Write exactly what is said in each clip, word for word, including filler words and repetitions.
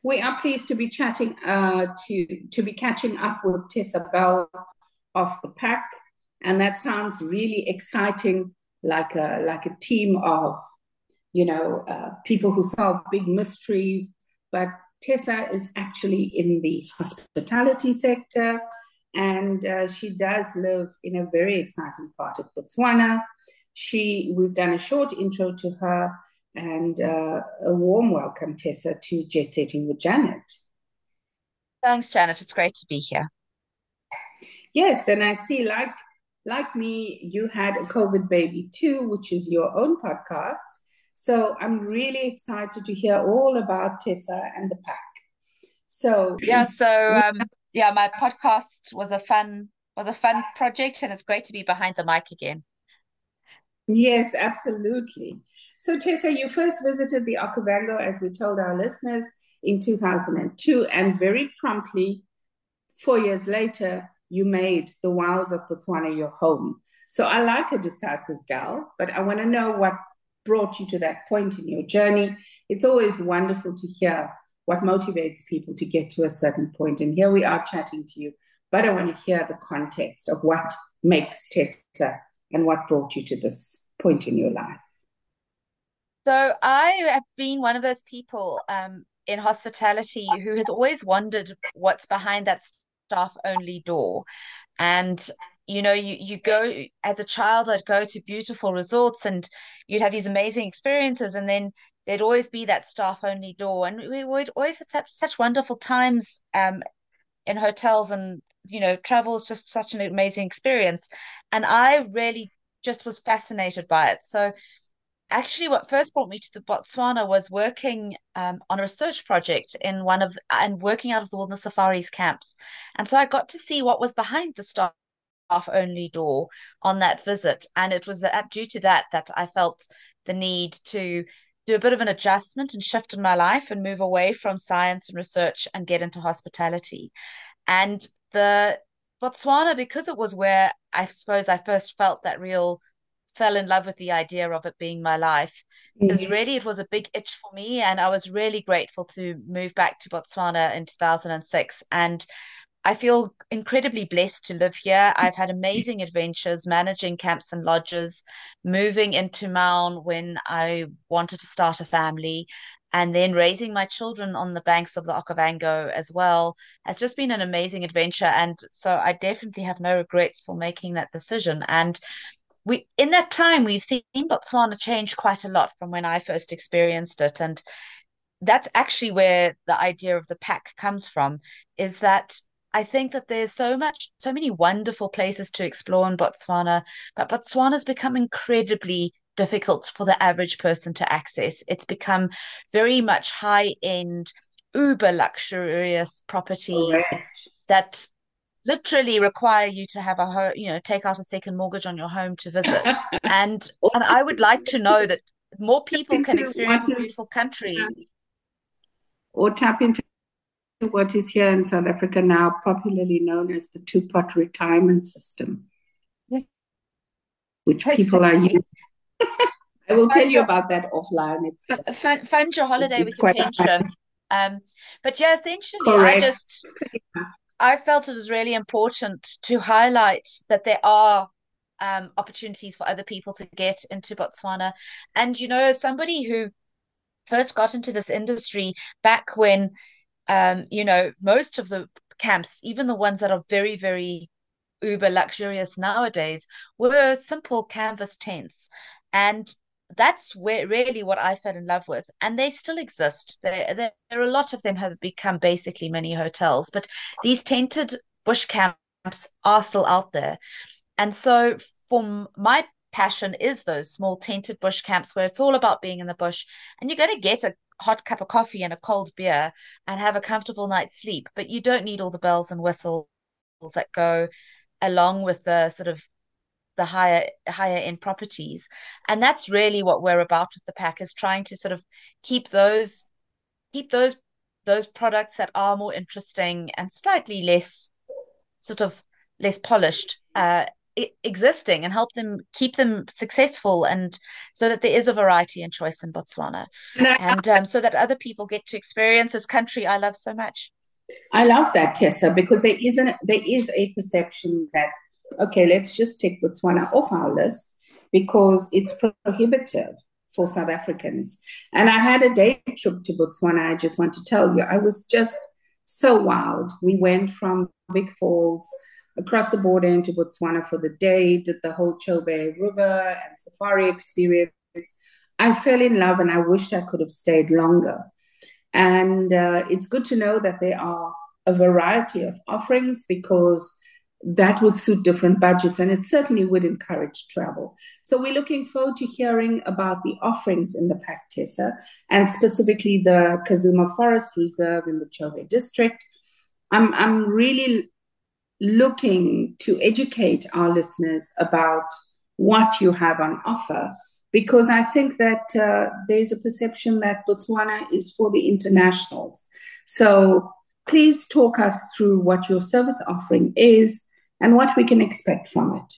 We are pleased to be chatting uh, to to be catching up with Tessa Bell of the pack, and that sounds really exciting, like a like a team of you know uh, people who solve big mysteries. But Tessa is actually in the hospitality sector, and uh, she does live in a very exciting part of Botswana. She we've done a short intro to her and uh, a warm welcome, Tessa, to Jet Setting with Janet. Thanks, Janet. It's great to be here. Yes, and I see, like like me, you had a COVID baby too, which is your own podcast. So I'm really excited to hear all about Tessa and the pack. So Yeah, so um yeah, my podcast was a fun was a fun project and it's great to be behind the mic again. yes, absolutely. So Tessa, you first visited the Okavango, as we told our listeners, in two thousand two, and very promptly four years later, you made the wilds of Botswana your home. So I like a decisive gal, but I want to know what brought you to that point in your journey. It's always wonderful to hear what motivates people to get to a certain point. And here we are chatting to you, but I want to hear the context of what makes Tessa and what brought you to this point in your life. So I have been one of those people um in hospitality who has always wondered what's behind that staff only door. And you know, you you go as a child, I'd go to beautiful resorts and you'd have these amazing experiences, and then there'd always be that staff only door. And we would always have such, such wonderful times um in hotels, and you know, travel is just such an amazing experience. And I really just was fascinated by it. So actually, what first brought me to the Botswana was working um, on a research project in one of and working out of the Wilderness Safaris camps. And so I got to see what was behind the staff only door on that visit. And it was that, due to that that I felt the need to do a bit of an adjustment and shift in my life and move away from science and research and get into hospitality. And the Botswana, because it was where I suppose I first felt that real fell in love with the idea of it being my life. It was Mm-hmm. really, it was a big itch for me, and I was really grateful to move back to Botswana in two thousand six. And I feel incredibly blessed to live here. I've had amazing adventures managing camps and lodges, moving into Maun when I wanted to start a family, and then raising my children on the banks of the Okavango as well has just been an amazing adventure. And so I definitely have no regrets for making that decision. And we, in that time, we've seen Botswana change quite a lot from when I first experienced it. And that's actually where the idea of the pack comes from, is that I think that there's so much, so many wonderful places to explore in Botswana, but Botswana's become incredibly difficult for the average person to access. It's become very much high end, uber luxurious properties Correct. that literally require you to have a home, you know, take out a second mortgage on your home to visit. And or and I would like to know that more tap people can into experience what this is, beautiful country. or tap into what is here in South Africa now popularly known as the two-pot retirement system, Yeah, which people are exactly. using. I will tell Fund you your about that offline. It's fund, fund your it's, holiday it's with your quite pension. Um, but yeah, essentially, I correct. just I felt it was really important to highlight that there are um, opportunities for other people to get into Botswana. And you know, as somebody who first got into this industry back when um, you know, most of the camps, even the ones that are very, very uber luxurious nowadays, were simple canvas tents. And that's where really what I fell in love with. And they still exist. There, there, there are a lot of them have become basically mini hotels, but these tented bush camps are still out there. And so for my passion is those small tented bush camps where it's all about being in the bush, and you're going to get a hot cup of coffee and a cold beer and have a comfortable night's sleep, but you don't need all the bells and whistles that go along with the sort of the higher higher end properties. And that's really what we're about with the pack, is trying to sort of keep those keep those those products that are more interesting and slightly less sort of less polished, uh, existing and help them keep them successful, and so that there is a variety and choice in Botswana, And I, and um, so that other people get to experience this country I love so much. I love that, Tessa, because there isn't there is a perception that, okay, let's just take Botswana off our list because it's prohibitive for South Africans. And I had a day trip to Botswana. I just want to tell you, I was just so wowed. We went from Vic Falls across the border into Botswana for the day, did the whole Chobe River and safari experience. I fell in love and I wished I could have stayed longer. And uh, it's good to know that there are a variety of offerings because that would suit different budgets and it certainly would encourage travel. So we're looking forward to hearing about the offerings in the pack, Tessa, and specifically the Kazuma Forest Reserve in the Chobe district. I'm, I'm really looking to educate our listeners about what you have on offer, because I think that uh, there's a perception that Botswana is for the internationals. So please talk us through what your service offering is and what we can expect from it.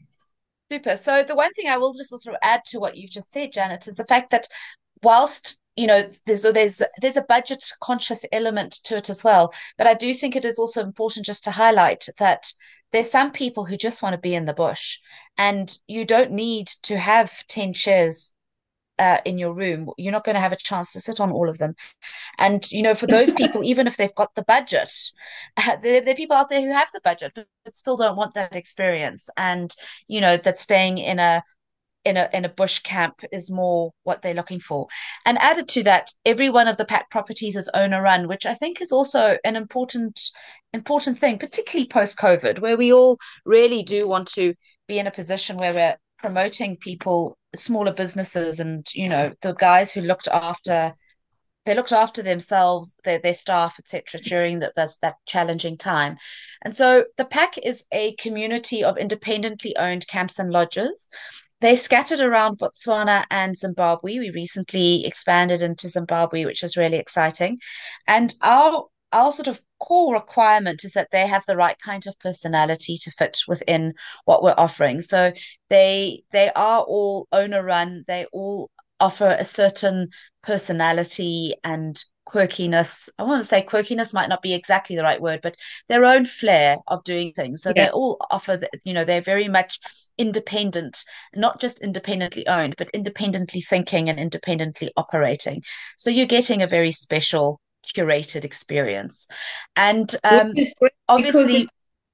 Super. So the one thing I will just sort of add to what you've just said, Janet, is the fact that whilst you know there's there's there's a budget conscious element to it as well, but I do think it is also important just to highlight that there's some people who just want to be in the bush, and you don't need to have ten chairs uh, in your room. You're not going to have a chance to sit on all of them. And, you know, for those people, even if they've got the budget, uh, there, there are people out there who have the budget, but, but still don't want that experience. And, you know, that staying in a in a in a bush camp is more what they're looking for. And added to that, every one of the pack properties is owner run, which I think is also an important important thing, particularly post COVID, where we all really do want to be in a position where we're promoting people, smaller businesses, and you know the guys who looked after they looked after themselves, their their staff, et cetera, during that that, that challenging time. And so the pack is a community of independently owned camps and lodges. They're scattered around Botswana and Zimbabwe. We recently expanded into Zimbabwe, which is really exciting. And our our sort of core requirement is that they have the right kind of personality to fit within what we're offering. So they they are all owner run. They all offer a certain personality and quirkiness. I want to say quirkiness might not be exactly the right word, but their own flair of doing things. So Yeah. they all offer, the, you know, they're very much independent, not just independently owned, but independently thinking and independently operating. So you're getting a very special curated experience. And Which um, is great because obviously, it,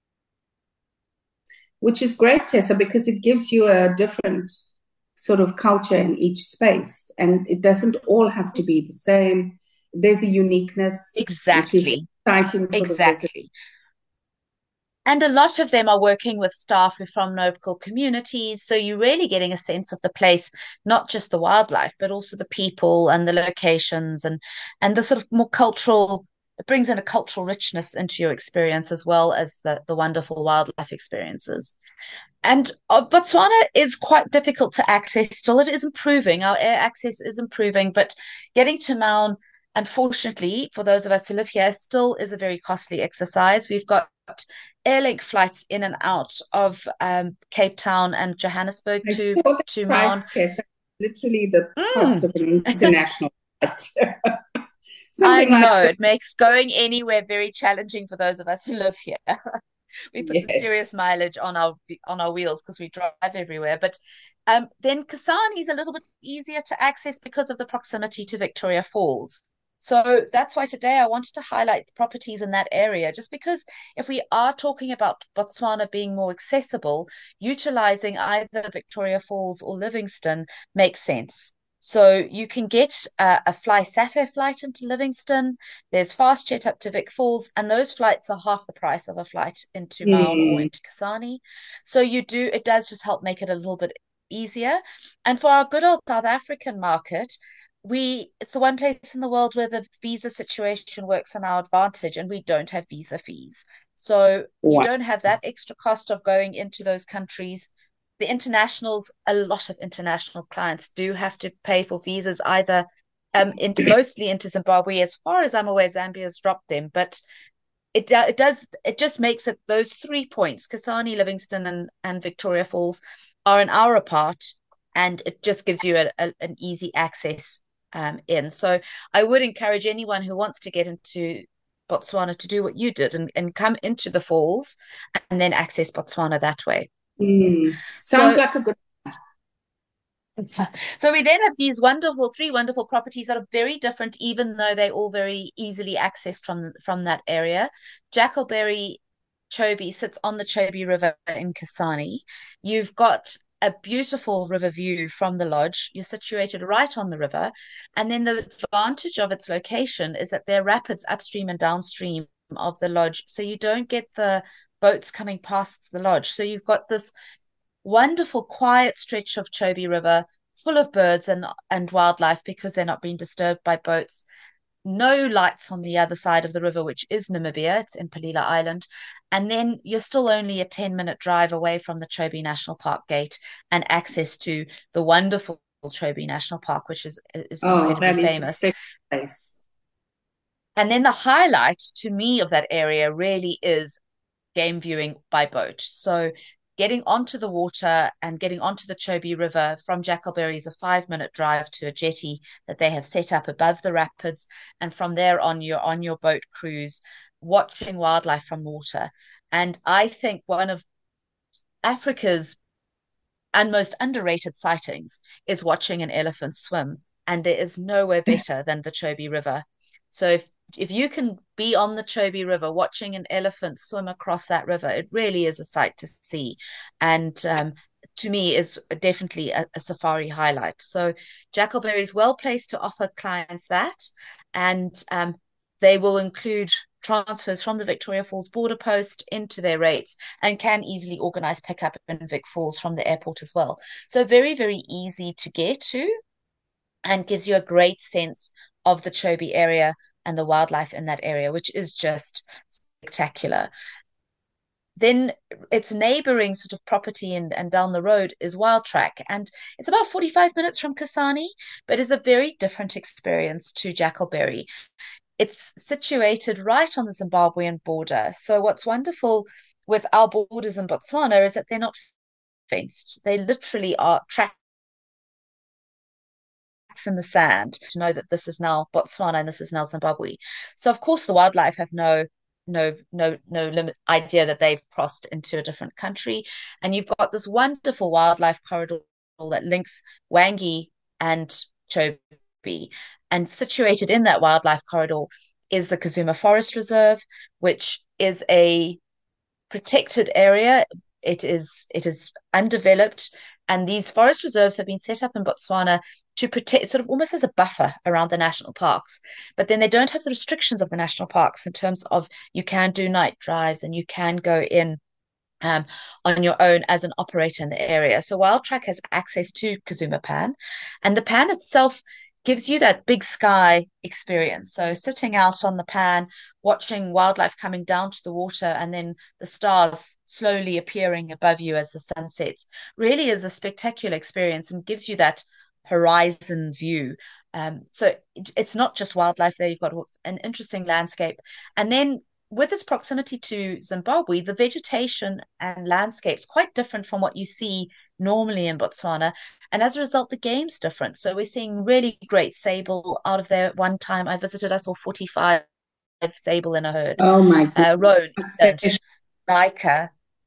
which is great, Tessa, because it gives you a different sort of culture in each space, and it doesn't all have to be the same. There's a uniqueness, which is exactly, exciting for the visit. exactly. And a lot of them are working with staff who are from local communities. So you're really getting a sense of the place, not just the wildlife, but also the people and the locations and and the sort of more cultural, it brings in a cultural richness into your experience as well as the, the wonderful wildlife experiences. And uh, Botswana is quite difficult to access still. It is improving. Our air access is improving, but getting to Maun, unfortunately, for those of us who live here, still is a very costly exercise. We've got Airlink flights in and out of um, Cape Town and Johannesburg I to saw the to Maun. price, Tessa, literally the cost Mm. of an international flight. I Something like know that. it makes going anywhere very challenging for those of us who live here. We put some Yes. serious mileage on our on our wheels because we drive everywhere. But um, then Kasane is a little bit easier to access because of the proximity to Victoria Falls. So that's why today I wanted to highlight the properties in that area, just because if we are talking about Botswana being more accessible, utilizing either Victoria Falls or Livingstone makes sense. So you can get a, a Fly Safair flight into Livingstone. There's fast jet up to Vic Falls, and those flights are half the price of a flight into Maun or Mm. into Kasane. So you do, it does just help make it a little bit easier. And for our good old South African market, we it's the one place in the world where the visa situation works in our advantage, and we don't have visa fees. So you Wow. don't have that extra cost of going into those countries. The internationals, a lot of international clients do have to pay for visas either um in, mostly into Zimbabwe. As far as I'm aware, Zambia's dropped them, but it, do, it does it just makes it those three points, Kasane, Livingston, and, and Victoria Falls, are an hour apart, and it just gives you a, a, an easy access um, in. So I would encourage anyone who wants to get into Botswana to do what you did and, and come into the falls and then access Botswana that way. Mm. Sounds So like a good. so we then have these wonderful, three wonderful properties that are very different, even though they're all very easily accessed from from that area. Jackalberry Chobe sits on the Chobe River in Kasane. You've got a beautiful river view from the lodge. You're situated right on the river. And then the advantage of its location is that there are rapids upstream and downstream of the lodge. So you don't get the boats coming past the lodge. So you've got this wonderful, quiet stretch of Chobe River full of birds and, and wildlife because they're not being disturbed by boats. No lights on the other side of the river, which is Namibia. It's Impalila Island. And then you're still only a ten minute drive away from the Chobe National Park gate and access to the wonderful Chobe National Park, which is, is Oh, incredibly that is a famous. special place. And then the highlight to me of that area really is game viewing by boat. So getting onto the water and getting onto the Chobe River from Jackalberry is a five minute drive to a jetty that they have set up above the rapids. And from there on, you're on your boat cruise, watching wildlife from the water. And I think one of Africa's and most underrated sightings is watching an elephant swim. And there is nowhere better than the Chobe River. So if if you can be on the Chobe River watching an elephant swim across that river, it really is a sight to see. And um, to me is definitely a, a safari highlight. So Jackalberry is well placed to offer clients that. And um, they will include transfers from the Victoria Falls border post into their rates and can easily organize pickup in Vic Falls from the airport as well. So very, very easy to get to and gives you a great sense of the Chobe area and the wildlife in that area, which is just spectacular. Then its neighboring sort of property and, and down the road is Wild Track. And it's about forty-five minutes from Kasane, but is a very different experience to Jackalberry. It's situated right on the Zimbabwean border. So what's wonderful with our borders in Botswana is that they're not fenced. They literally are tracks in the sand to know that this is now Botswana and this is now Zimbabwe. So of course the wildlife have no no no no limit idea that they've crossed into a different country. And you've got this wonderful wildlife corridor that links Hwange and Chobe. And situated in that wildlife corridor is the Kazuma Forest Reserve, which is a protected area. It is it is undeveloped, and these forest reserves have been set up in Botswana to protect, sort of almost as a buffer around the national parks. But then they don't have the restrictions of the national parks in terms of you can do night drives and you can go in um, on your own as an operator in the area. So Wild Track has access to Kazuma Pan, and the pan itself gives you that big sky experience. So sitting out on the pan, watching wildlife coming down to the water, and then the stars slowly appearing above you as the sun sets really is a spectacular experience and gives you that horizon view. Um, so it, it's not just wildlife there, you've got an interesting landscape. And then with its proximity to Zimbabwe, the vegetation and landscape's quite different from what you see normally in Botswana. And as a result, the game's different. So we're seeing really great sable out of there. One time I visited, I saw forty-five sable in a herd. Oh my Uh, roan, goodness. Biker.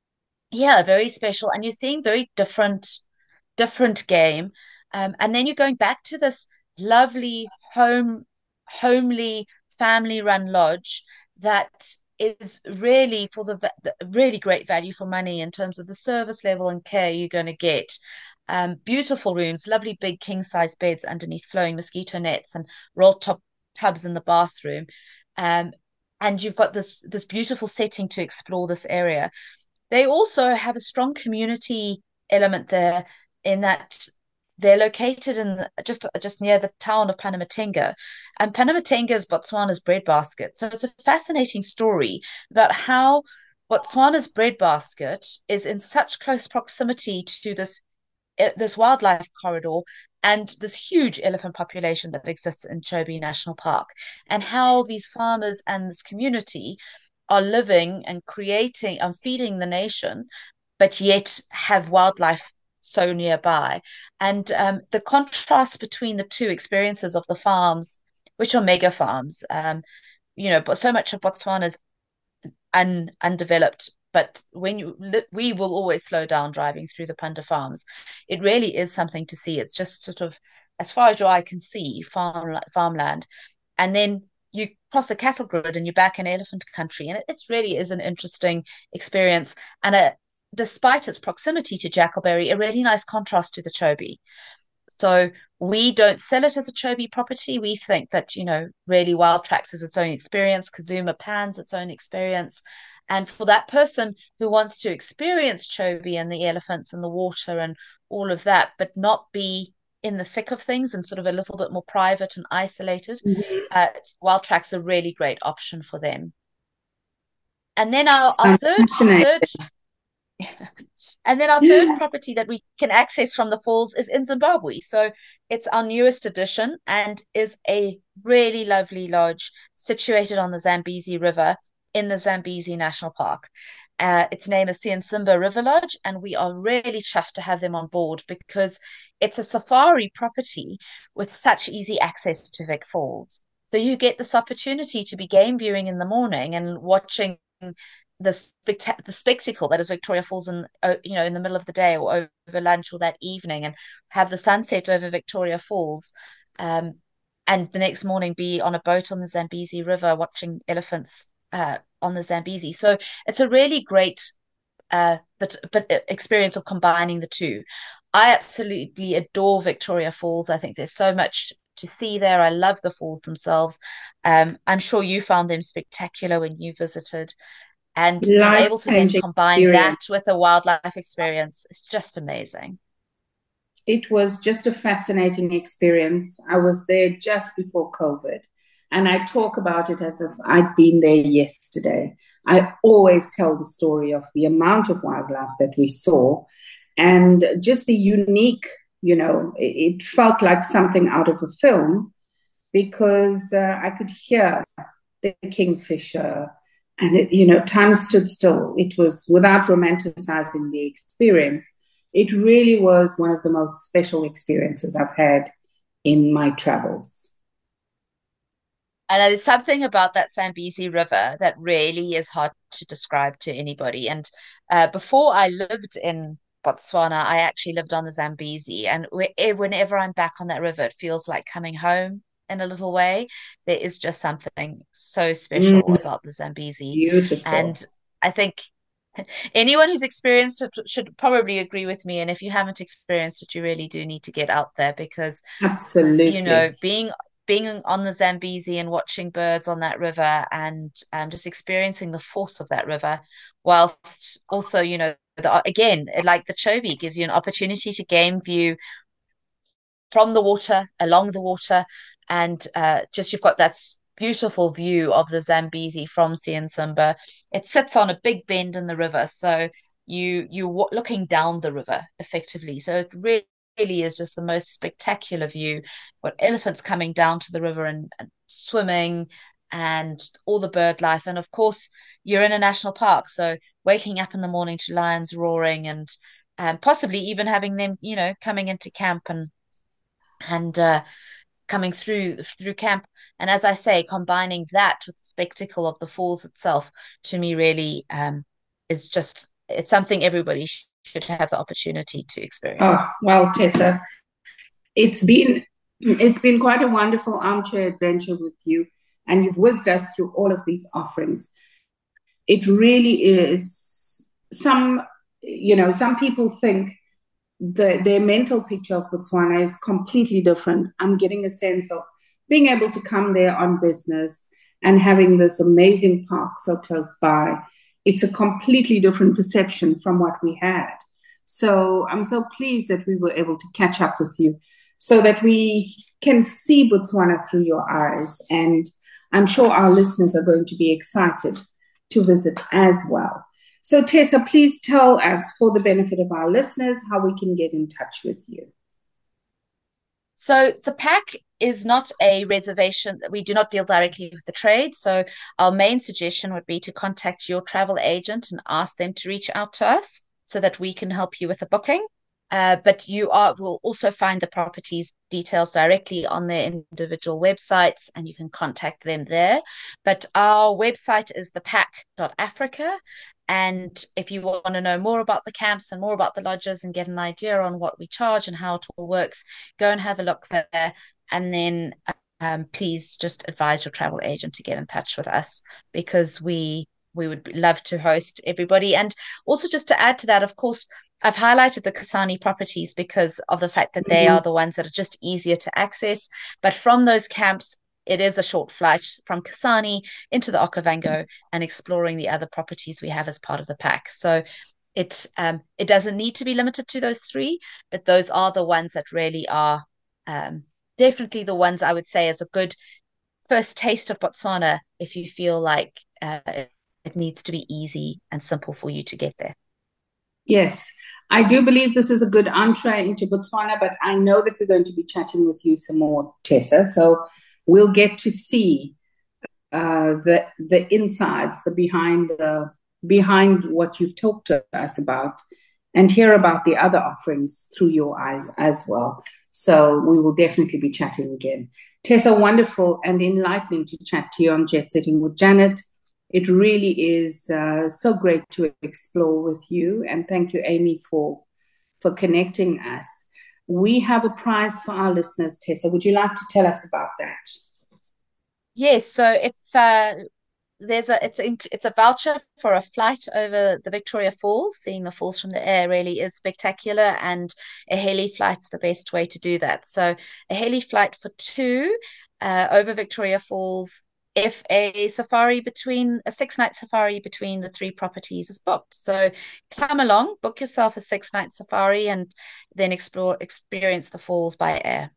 Yeah, very special. And you're seeing very different, different game. Um, and then you're going back to this lovely home, homely, family-run lodge that is really for the, the really great value for money in terms of the service level and care you're going to get. Um, beautiful rooms, lovely big king size beds underneath flowing mosquito nets and roll top tubs in the bathroom. Um, and you've got this this beautiful setting to explore this area. They also have a strong community element there in that they're located in just just near the town of Panamatenga, and Panamatenga is Botswana's breadbasket. So it's a fascinating story about how Botswana's breadbasket is in such close proximity to this uh, this wildlife corridor and this huge elephant population that exists in Chobe National Park, and how these farmers and this community are living and creating and feeding the nation, but yet have wildlife so nearby. And um, the contrast between the two experiences of the farms, which are mega farms, um, you know, but so much of Botswana is un, undeveloped. But when you, we will always slow down driving through the Punda farms. It really is something to see. It's just sort of, as far as your eye can see, farm farmland, and then you cross a cattle grid and you're back in elephant country, and it, it really is an interesting experience, and a despite its proximity to Jackalberry, a really nice contrast to the Chobe. So we don't sell it as a Chobe property. We think that, you know, really Wild Tracks is its own experience, Kazuma Pan's its own experience. And for that person who wants to experience Chobe and the elephants and the water and all of that, but not be in the thick of things and sort of a little bit more private and isolated, Mm-hmm. uh, Wild Tracks a really great option for them. And then our, our Sounds third fascinating. third And then our third property that we can access from the falls is in Zimbabwe. So it's our newest addition and is a really lovely lodge situated on the Zambezi River in the Zambezi National Park. Uh, its name is Siansimba River Lodge, and we are really chuffed to have them on board because it's a safari property with such easy access to Vic Falls. So you get this opportunity to be game viewing in the morning and watching the spect- the spectacle that is Victoria Falls in uh, you know in the middle of the day or over lunch or that evening, and have the sunset over Victoria Falls, um, and the next morning be on a boat on the Zambezi River watching elephants uh, on the Zambezi. So it's a really great uh, but but experience of combining the two. I absolutely adore Victoria Falls. I think there's so much to see there. I love the falls themselves. Um, I'm sure you found them spectacular when you visited. And being able to then Life-changing combine that experience. with a wildlife experience is just amazing. It was just a fascinating experience. I was there just before COVID, and I talk about it as if I'd been there yesterday. I always tell the story of the amount of wildlife that we saw and just the unique, you know, it felt like something out of a film because uh, I could hear the kingfisher and it, you know, time stood still. It was without romanticizing the experience. It really was one of the most special experiences I've had in my travels. And there's something about that Zambezi River that really is hard to describe to anybody. And uh, before I lived in Botswana, I actually lived on the Zambezi. And whenever I'm back on that river, it feels like coming home in a little way. There is just something so special Mm, about the Zambezi. beautiful. And I think anyone who's experienced it should probably agree with me. And if you haven't experienced it, you really do need to get out there because, you know, Absolutely. being being on the Zambezi and watching birds on that river and um, just experiencing the force of that river, whilst also, you know, the, again, like the Chobe gives you an opportunity to game view from the water, along the water, and uh, just you've got that beautiful view of the Zambezi from Siansimba. It sits on a big bend in the river, so you you looking down the river effectively. So it really really is just the most spectacular view. Got elephants coming down to the river and, and swimming and all the bird life. And of course, you're in a national park. So waking up in the morning to lions roaring and um, possibly even having them, you know, coming into camp and and uh, coming through through camp. And as I say, combining that with the spectacle of the falls itself, to me, really um, is just it's something everybody sh- should have the opportunity to Oh, experience. well, Tessa, it's been it's been quite a wonderful armchair adventure with you, and you've whizzed us through all of these offerings. It really is some, you know, some people think the, their mental picture of Botswana is completely different. I'm getting a sense of being able to come there on business and having this amazing park so close by. It's a completely different perception from what we had. So I'm so pleased that we were able to catch up with you so that we can see Botswana through your eyes. And I'm sure our listeners are going to be excited to visit as well. So, Tessa, please tell us, for the benefit of our listeners, how we can get in touch with you. So the pack is not a reservation. We do not deal directly with the trade. So our main suggestion would be to contact your travel agent and ask them to reach out to us so that we can help you with the booking. Uh, but you are will also find the properties details directly on their individual websites, and you can contact them there. But our website is the pack dot africa. And if you want to know more about the camps and more about the lodges and get an idea on what we charge and how it all works, go and have a look there. And then um, please just advise your travel agent to get in touch with us, because we we would love to host everybody. And also, just to add to that, of course, I've highlighted the Kasane properties because of the fact that they Mm-hmm. are the ones that are just easier to access. But from those camps, it is a short flight from Kasane into the Okavango and exploring the other properties we have as part of the pack. So it um, it doesn't need to be limited to those three, but those are the ones that really are um, definitely the ones I would say as a good first taste of Botswana if you feel like uh, it, it needs to be easy and simple for you to get there. Yes, I do believe this is a good entree into Botswana, but I know that we're going to be chatting with you some more, Tessa. So we'll get to see uh, the the insides, the behind the behind what you've talked to us about, and hear about the other offerings through your eyes as well. So we will definitely be chatting again. Tessa, wonderful and enlightening to chat to you on Jet Setting with Janet. It really is uh, so great to explore with you. And thank you, Amy, for, for connecting us. We have a prize for our listeners, Tessa. Would you like to tell us about that? Yes, so if uh, there's a it's a it's a voucher for a flight over the Victoria Falls. Seeing the falls from the air really is spectacular, and a heli flight's the best way to do that. So a heli flight for two uh, over Victoria Falls. If a safari between a six night safari between the three properties is booked, so come along, book yourself a six night safari, and then explore experience the falls by air.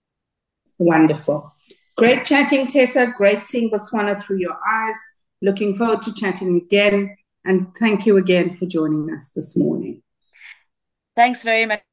Wonderful. Great chatting, Tessa. Great seeing Botswana through your eyes. Looking forward to chatting again. And thank you again for joining us this morning. Thanks very much,